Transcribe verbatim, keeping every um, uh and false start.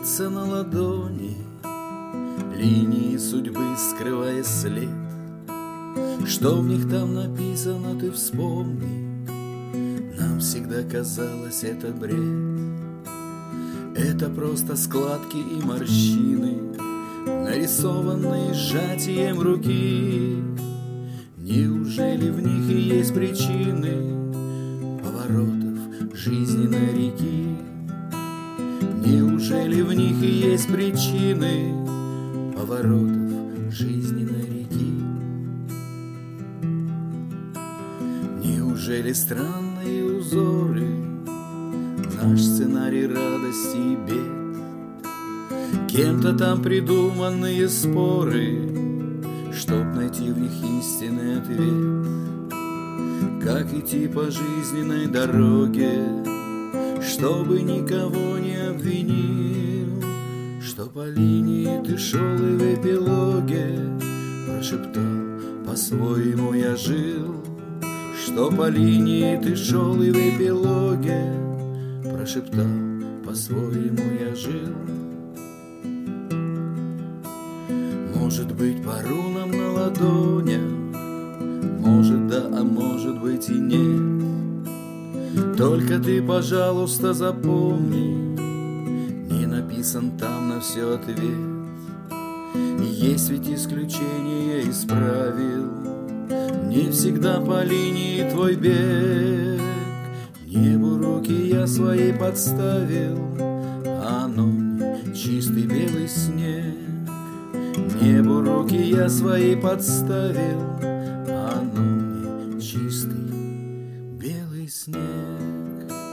Отражаются на ладони линии судьбы, скрывая след. Что в них там написано, ты вспомни. Нам всегда казалось, это бред. Это просто складки и морщины, нарисованные сжатием руки. Неужели в них и есть причины поворотов жизненной реки? Неужели в них и есть причины поворотов жизненной реки? Неужели странные узоры наш сценарий радости и бед? Кем-то там придуманные споры, чтоб найти в них истинный ответ. Как идти по жизненной дороге, чтобы никого не обвинил, что по линии ты шел и в эпилоге прошептал: по-своему я жил. Что по линии ты шел и в эпилоге прошептал: по-своему я жил. Может быть, по рунам на ладонях, может да, а может быть и нет. Только ты, пожалуйста, запомни, не написан там на все ответ. Есть ведь исключения из правил, не всегда по линии твой бег. Небу руки я свои подставил, а оно мне чистый белый снег. Небу руки я свои подставил, а оно мне чистый белый снег.